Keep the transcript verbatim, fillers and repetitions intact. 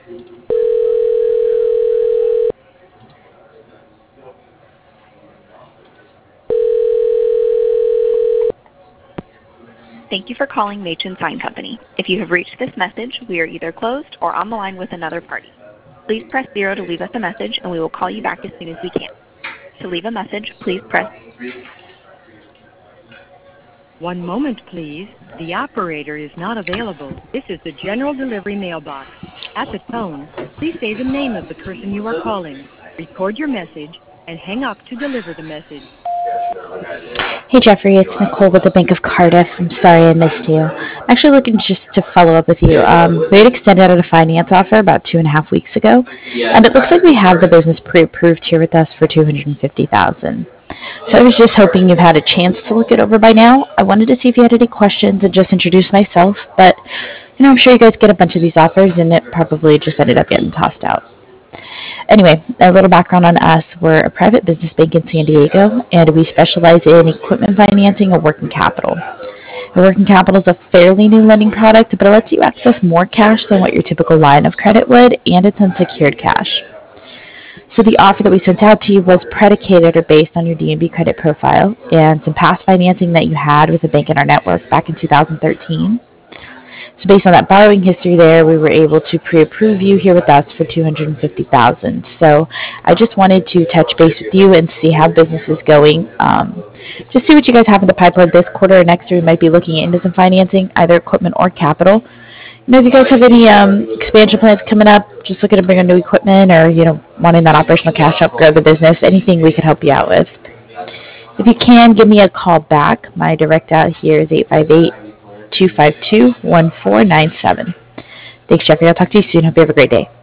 Thank you for calling Machen Sign Company. If you have reached this message, we are either closed or on the line with another party. Please press zero to leave us a message, and we will call you back as soon as we can. To leave a message, please press... One moment, please. The operator is not available. This is the general delivery mailbox. At the tone, please say the name of the person you are calling. Record your message and hang up to deliver the message. Hey Jeffrey, it's Nicole with the Bank of Cardiff. I'm sorry I missed you. I'm actually looking just to follow up with you. Um, we had extended out a finance offer about two and a half weeks ago, and it looks like we have the business pre-approved here with us for two hundred fifty thousand dollars. So I was just hoping you've had a chance to look it over by now. I wanted to see if you had any questions and just introduce myself, but you know, I'm sure you guys get a bunch of these offers, and it probably just ended up getting tossed out. Anyway, a little background on us. We're a private business bank in San Diego, and we specialize in equipment financing and working capital. And working capital is a fairly new lending product, but it lets you access more cash than what your typical line of credit would, and it's unsecured cash. So the offer that we sent out to you was predicated or based on your D and B credit profile and some past financing that you had with a bank in our network back in two thousand thirteen. So based on that borrowing history there, we were able to pre-approve you here with us for two hundred fifty thousand dollars. So I just wanted to touch base with you and see how business is going. Um, just see what you guys have in the pipeline this quarter or next year. We might be looking into some financing, either equipment or capital. You know, if you guys have any um, expansion plans coming up, just looking to bring on new equipment or, you know, wanting that operational cash to help grow the business, anything we could help you out with. If you can, give me a call back. My direct out here is eight five eight, two five two, one four nine seven. Thanks, Jeffrey. I'll talk to you soon. Hope you have a great day.